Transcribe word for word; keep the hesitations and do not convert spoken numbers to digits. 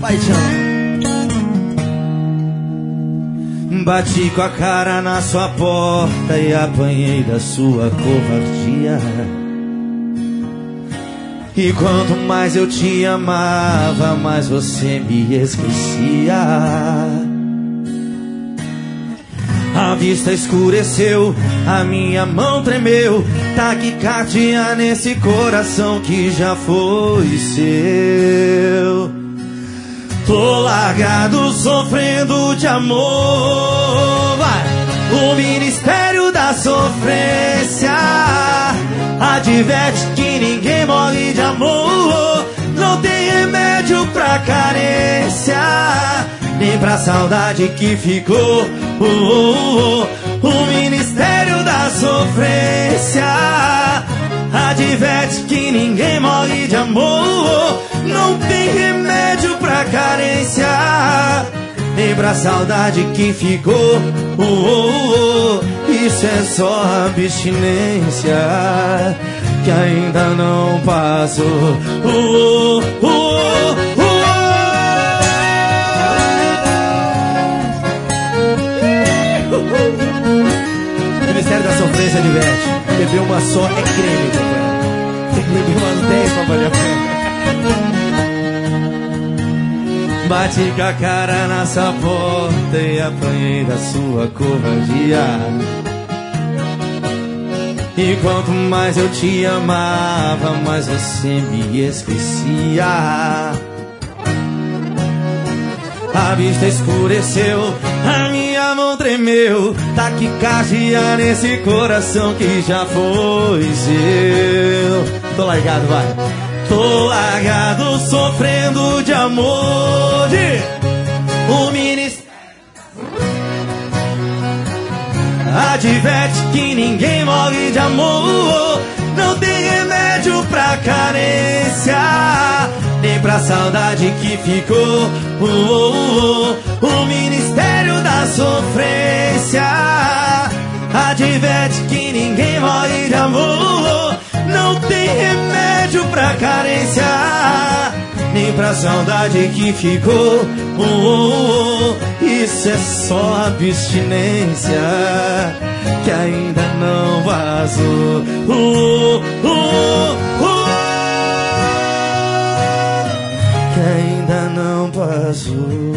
paixão. Bati com a cara na sua porta e apanhei da sua covardia. E quanto mais eu te amava, mais você me esquecia. A vista escureceu, a minha mão tremeu, taquicardia nesse coração que já foi seu. Tô largado sofrendo de amor, vai. O Ministério da Sofrência adverte que ninguém morre de amor. Não tem remédio pra carência, nem pra saudade que ficou. Oh, oh, oh. O Ministério da Sofrência adverte que ninguém morre de amor. Não tem remédio pra carência, nem pra saudade que ficou. Oh, oh, oh. Isso é só abstinência que ainda não passou. Oh, oh, oh, oh. O Ministério da Sofrência adverte: beber uma só é creme, papai. Tem que beber umas dez pra valer a pena. Bati com a cara nessa porta e apanhei da sua covardia. E quanto mais eu te amava, mais você me esquecia. A vista escureceu, a minha mão tremeu, taquicardia nesse coração que já foi seu. Tô largado, vai. Tô largado sofrendo de amor. O Ministério adverte que ninguém morre de amor. Não tem remédio pra carência, nem pra saudade que ficou. Oh, oh, oh. O Ministério da Sofrência adverte que ninguém morre de amor. Não tem remédio pra carência, nem pra saudade que ficou. Oh, oh, oh. Isso é só abstinência que ainda não vazou. Oh, oh, oh. Que ainda não passou.